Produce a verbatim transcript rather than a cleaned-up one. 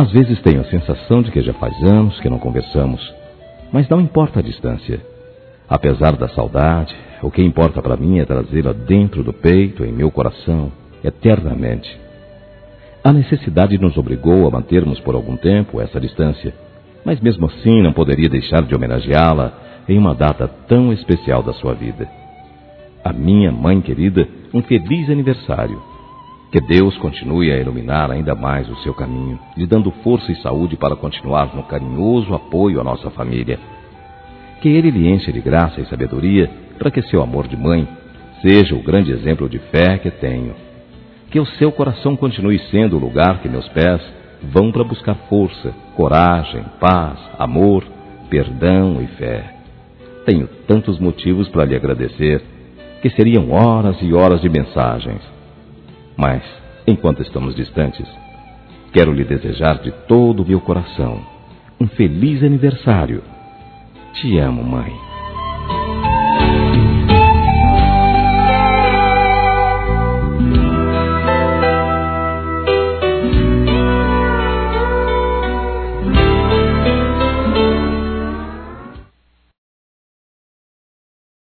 Às vezes tenho a sensação de que já faz anos que não conversamos, mas não importa a distância. Apesar da saudade, o que importa para mim é trazê-la dentro do peito, em meu coração, eternamente. A necessidade nos obrigou a mantermos por algum tempo essa distância, mas mesmo assim não poderia deixar de homenageá-la em uma data tão especial da sua vida. A minha mãe querida, um feliz aniversário. Que Deus continue a iluminar ainda mais o seu caminho, lhe dando força e saúde para continuar no carinhoso apoio à nossa família. Que Ele lhe encha de graça e sabedoria para que seu amor de mãe seja o grande exemplo de fé que tenho. Que o seu coração continue sendo o lugar que meus pés vão para buscar força, coragem, paz, amor, perdão e fé. Tenho tantos motivos para lhe agradecer, que seriam horas e horas de mensagens. Mas, enquanto estamos distantes, quero lhe desejar de todo o meu coração um feliz aniversário. Te amo, mãe.